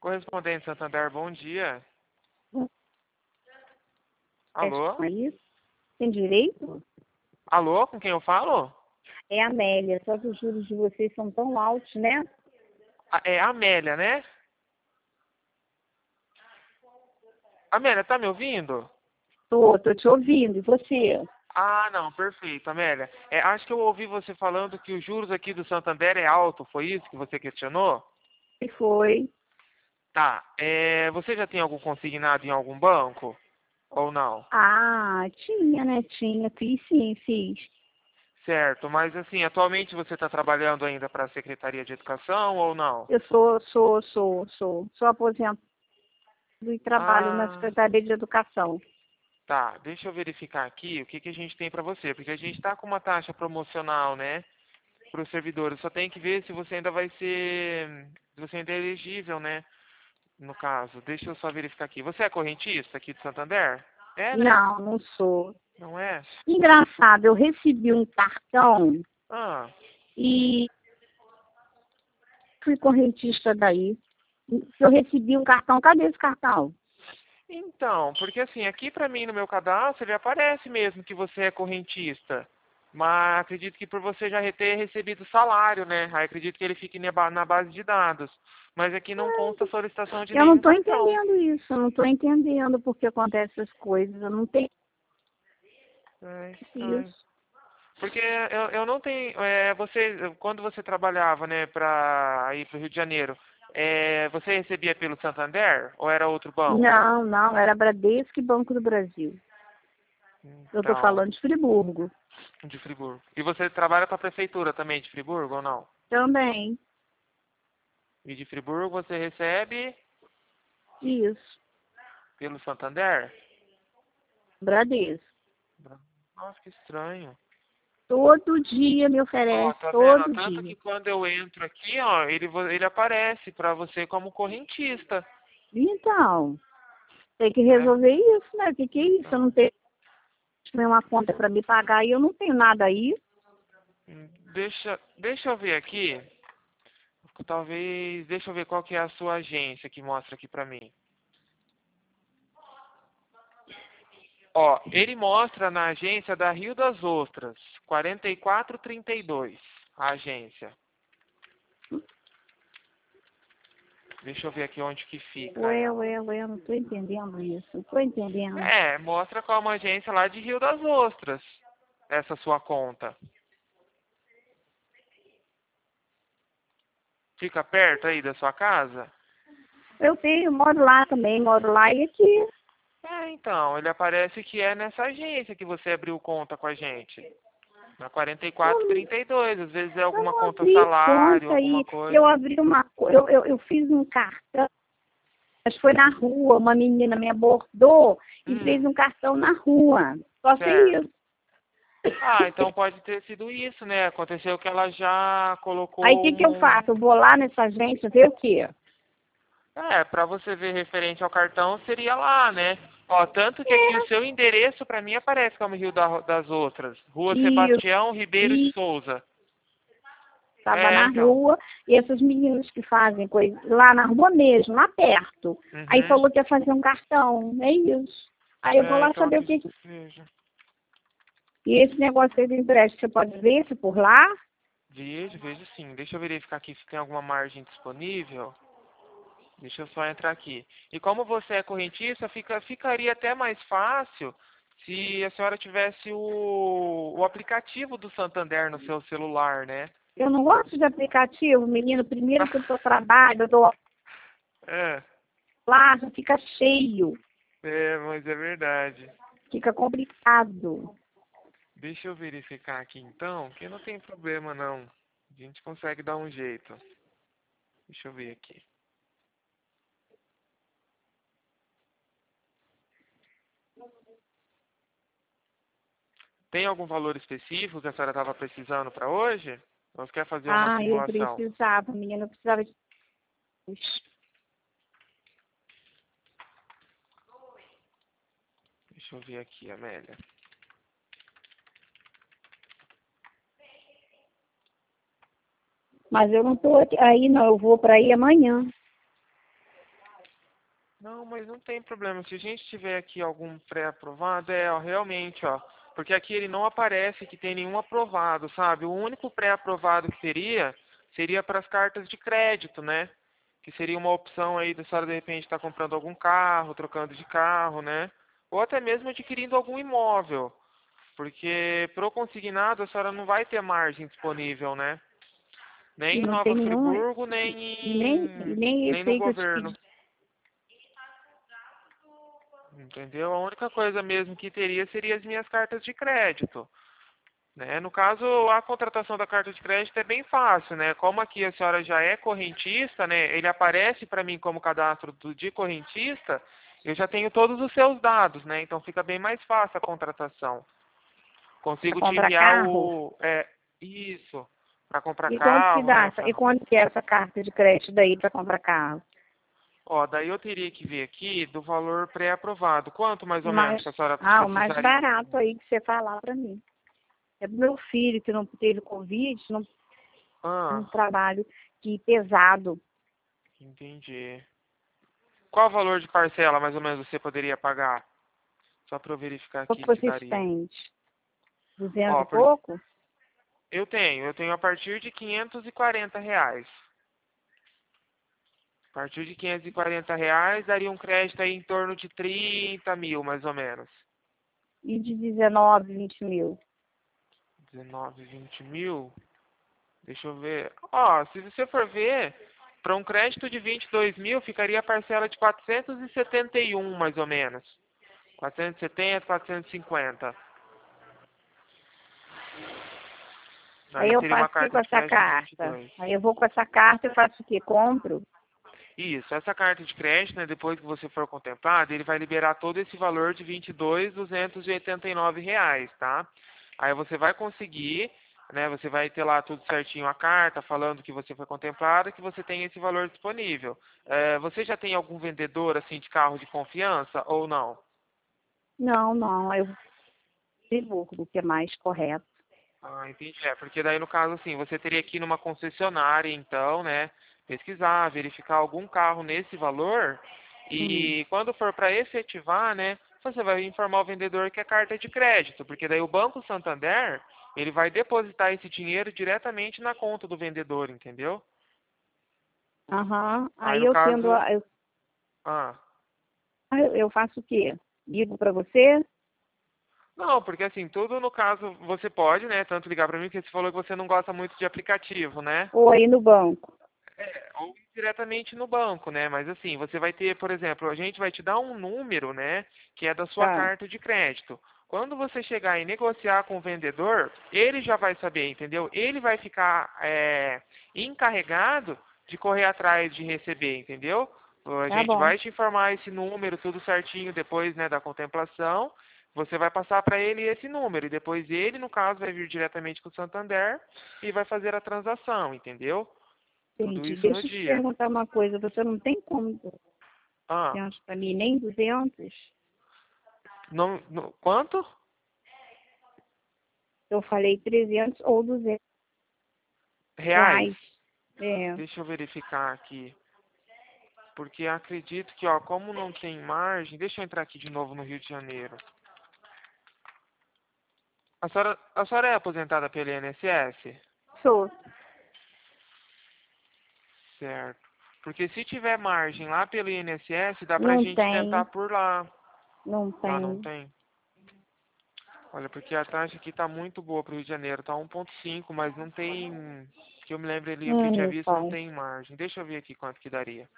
Correspondente Santander, bom dia. Alô? Aí, tem direito? Alô, com quem eu falo? É a Amélia, só que os juros de vocês são tão altos, né? É a Amélia, né? Amélia, tá me ouvindo? Tô te ouvindo. E você? Ah, não, perfeito, Amélia. Acho que eu ouvi você falando que os juros aqui do Santander é alto, foi isso que você questionou? E foi? Tá. Você já tem algum consignado em algum banco? Ou não? Ah, tinha, né? Tinha. Fiz sim, fiz. Certo, mas assim, atualmente você está trabalhando ainda para a Secretaria de Educação ou não? Eu sou aposentada e trabalho na Ah, Secretaria de Educação. tá. Deixa eu verificar aqui o que que a gente tem para você, porque a gente está com uma taxa promocional, né, para os servidores. Só tem que ver se você ainda vai ser, se você ainda é elegível, né, no caso. Deixa eu só verificar aqui. Você é correntista aqui de Santander? É, né? Não, não sou. Não é? Engraçado, eu recebi um cartão Ah, e fui correntista daí. Eu recebi um cartão, cadê esse cartão? então, porque assim, aqui para mim no meu cadastro ele aparece mesmo que você é correntista. Mas acredito que por você já ter recebido salário, né? Aí acredito que ele fique na base de dados. Mas aqui não consta solicitação de Eu não nenhum estou cartão. entendendo isso, eu não estou entendendo por que acontecem essas coisas, eu não tenho É estranho. isso. Porque eu não tenho. Quando você trabalhava, né, para ir para o Rio de Janeiro, você recebia pelo Santander ou era outro banco? Não, não, era Bradesco e Banco do Brasil. Eu estou Então, falando de Friburgo. de Friburgo. E você trabalha para a prefeitura também de Friburgo ou não? Também, E de Friburgo você recebe isso, pelo Santander? Bradesco. Nossa, que estranho. Todo dia me Ó, oferece, tá vendo? Ó, todo tanto dia. que quando eu entro aqui, ó, ele aparece para você como correntista, Então, tem que né? resolver isso, né? O que que é isso? Eu não Então, tenho uma conta para me pagar e eu não tenho nada aí. deixa eu ver aqui. Talvez, deixa eu ver qual que é a sua agência que mostra aqui pra mim. Ó, ele mostra na agência da Rio das Ostras, 4432, a agência. Deixa eu ver aqui onde que fica ela. Eu não estou entendendo isso. Não estou entendendo. Mostra como agência lá de Rio das Ostras, essa sua conta. Fica perto aí da sua casa? Eu tenho, moro lá também, moro lá e aqui. Então, ele aparece que é nessa agência que você abriu conta com a gente. Na Eu, 4432, às vezes é eu alguma não conta abri salário, conta alguma aí. Eu coisa. abri eu fiz um cartão, mas foi na rua. Uma menina me abordou e fez Hum, um cartão na rua. Só sei certo. isso. Ah, então pode ter sido isso, né? Aconteceu que ela já Aí o colocou que que eu um. faço? Eu vou lá nessa agência ver o quê? Pra você ver referente ao cartão, seria lá, né? Ó, tanto que aqui o É, seu endereço pra mim aparece como Rio das Ostras. Rua isso. Sebastião Ribeiro de E Souza. estava na Então. rua e essas meninas que fazem coisa lá na rua mesmo, lá perto. Aí Uhum. falou que ia fazer um cartão. É isso. Aí eu vou lá Então saber o que. acredito que seja. E esse negócio aí do empréstimo, você pode ver se por lá? Vejo sim. Deixa eu verificar aqui se tem alguma margem disponível. Deixa eu só entrar aqui. E como você é correntista, ficaria até mais fácil se a senhora tivesse o aplicativo do Santander no seu celular, né? Eu não gosto de aplicativo, menino. Primeiro que eu tô trabalho, eu dou É, lá, já fica cheio, mas é verdade. fica complicado. Deixa eu verificar aqui então, que não tem problema não. A gente consegue dar um jeito. Deixa eu ver aqui. Tem algum valor específico que a senhora estava precisando para hoje? Ou você quer fazer uma Ah, eu simulação? precisava, menina, eu precisava de. Deixa eu ver aqui, Amélia. Mas eu não tô aí, não. Eu vou para aí amanhã. mas não tem problema. Se a gente tiver aqui algum pré-aprovado, ó, realmente, ó. Porque aqui ele não aparece que tem nenhum aprovado, sabe? O único pré-aprovado que teria seria para as cartas de crédito, né? Que seria uma opção aí da senhora de repente estar comprando algum carro, trocando de carro, né? Ou até mesmo adquirindo algum imóvel. Porque pro consignado a senhora não vai ter margem disponível, né? Nem E em não tem Nova nenhum, Friburgo, e nem nem esse no aí que eu te governo. pedi. Entendeu? A única coisa mesmo que teria seria as minhas cartas de crédito. Né? No caso, a contratação da carta de crédito é bem fácil, né? Como aqui a senhora já é correntista, né? Ele aparece para mim como cadastro de correntista, eu já tenho todos os seus dados, né? Então fica bem mais fácil a contratação. Pra Consigo te comprar enviar carro? isso, para comprar E quanto que carro, dá? né? E quanto que é essa carta de crédito daí para comprar carro? Ó, daí eu teria que ver aqui do valor pré-aprovado. Quanto mais ou menos Mas, que a senhora o mais precisaria? barato aí que você falar para mim. É do meu filho que não teve Covid, um Ah, trabalho que pesado. entendi. Qual o valor de parcela mais ou menos você poderia pagar? Só para eu verificar Quanto aqui se vocês daria. têm? 200 Ó, e pouco? eu tenho a partir de R$ 540. A partir de R$ 540 daria um crédito aí em torno de 30 mil, mais ou menos. E de 19, 20 mil? 19, 20 mil. Deixa eu ver. Ó, se você for ver, para um crédito de 22 mil, ficaria a parcela de 471, mais ou menos. 470, 450. Aí Aí eu seria uma faço o que com carta de essa crédito de carta? 22. Aí eu vou com essa carta e faço o quê? Compro? Isso, essa carta de crédito, né, depois que você for contemplado, ele vai liberar todo esse valor de R$ 22.289, tá? Aí você vai conseguir, né, você vai ter lá tudo certinho a carta, falando que você foi contemplado, que você tem esse valor disponível. Você já tem algum vendedor, assim, de carro de confiança ou não? Não, não. Eu divulgo o que é mais correto. Ah, entendi. Porque daí no caso assim, você teria que ir numa concessionária, então, né, pesquisar, verificar algum carro nesse valor Hum. e quando for para efetivar, né, você vai informar o vendedor que é carta de crédito, porque daí o Banco Santander, ele vai depositar esse dinheiro diretamente na conta do vendedor, entendeu? Aham. Aí Aí no eu tendo, caso, ah, eu faço o quê? Ligo para você? não, porque assim, tudo no caso você pode, né, tanto ligar para mim, porque você falou que você não gosta muito de aplicativo, né? Ou aí no banco? Ou ir diretamente no banco, né? Mas assim, você vai ter, por exemplo, a gente vai te dar um número, né, que é da sua Tá. carta de crédito. Quando você chegar e negociar com o vendedor, ele já vai saber, entendeu? Ele vai ficar encarregado de correr atrás de receber, entendeu? A Tá gente bom. vai te informar esse número tudo certinho depois, né, da contemplação. Você vai passar para ele esse número e depois ele, no caso, vai vir diretamente com o Santander e vai fazer a transação, entendeu? Tudo Entendi. isso no Deixa eu te dia. perguntar uma coisa. Você não tem como Ah, 200 para mim, nem 200? quanto? Eu falei 300 ou 200 Reais? reais. É. Deixa eu verificar aqui. Porque acredito que, ó, como não tem margem, deixa eu entrar aqui de novo no Rio de Janeiro. A senhora é aposentada pelo INSS? Sou. Certo. Porque se tiver margem lá pelo INSS, dá pra Não gente tentar tem. por lá. Não Lá não tem. tem. Olha, porque a taxa aqui tá muito boa pro Rio de Janeiro, tá 1,5, mas não tem. Que eu me lembro ali, o que eu tinha Meu visto não pai. tem margem. Deixa eu ver aqui quanto que daria.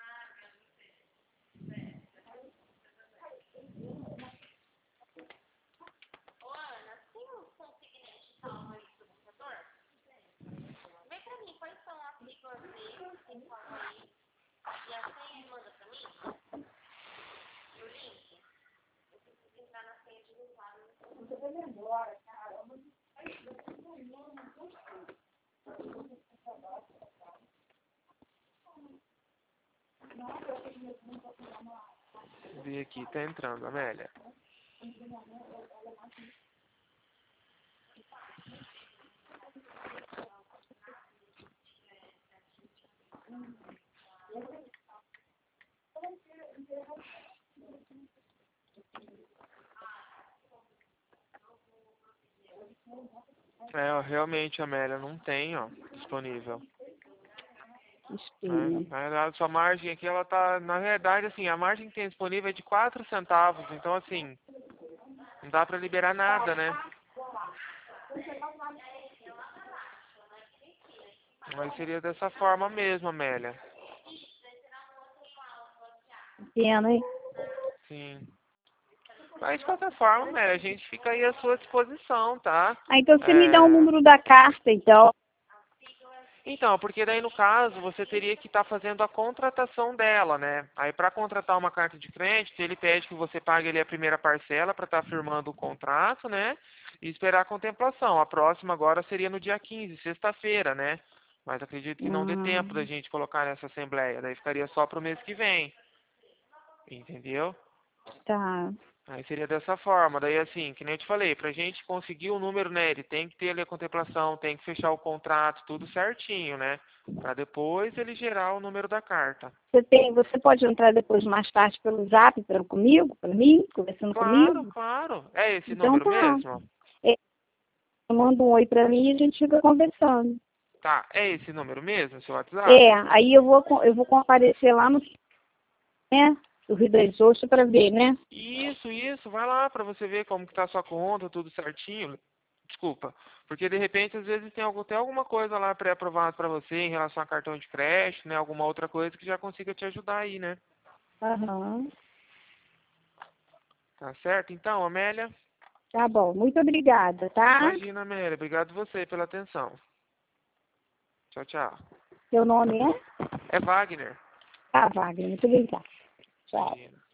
Vou ver aqui, tá entrando, Amélia. É, realmente, Amélia, não tem, ó, disponível. Espinho. Na verdade, sua margem aqui, ela tá, na verdade, assim, a margem que tem disponível é de 4 centavos, então, assim, não dá pra liberar nada, né? Mas seria dessa forma mesmo, Amélia. Pena, hein? Sim. Mas, de qualquer forma, Amélia, a gente fica aí à sua disposição, tá? Ah, então você me dá o É... número da carta, então. Então, porque daí, no caso, você teria que estar fazendo a contratação dela, né? Aí, para contratar uma carta de crédito, ele pede que você pague ali a primeira parcela para estar firmando o contrato, né? E esperar a contemplação. A próxima agora seria no dia 15, sexta-feira, né? Mas acredito que não dê tempo da gente colocar nessa assembleia. Daí ficaria só para o mês que vem. Entendeu? Tá. Aí seria dessa forma. Daí, assim, que nem eu te falei, pra gente conseguir o número, né? Ele tem que ter ali a contemplação, tem que fechar o contrato, tudo certinho, né? Pra depois ele gerar o número da carta. Você pode entrar depois, mais tarde, pelo zap comigo, para mim, conversando Claro, comigo? claro. É esse Então número tá. mesmo? É, manda um oi para mim e a gente fica conversando. Tá, é esse número mesmo, seu É, WhatsApp? aí eu vou comparecer lá no, né, do Rio das Ostras para ver, né? Isso. Vai lá pra você ver como que tá a sua conta, tudo certinho. Desculpa. Porque de repente, às vezes, tem alguma coisa lá pré-aprovada pra você em relação a cartão de crédito, né? Alguma outra coisa que já consiga te ajudar aí, né? Aham. Tá certo? Então, Amélia, Tá bom. Muito obrigada, tá? imagina, Amélia. Obrigado você pela atenção. Tchau, tchau. Seu nome é? É Wagner. Ah, Wagner. Muito obrigada. Tchau. Imagina.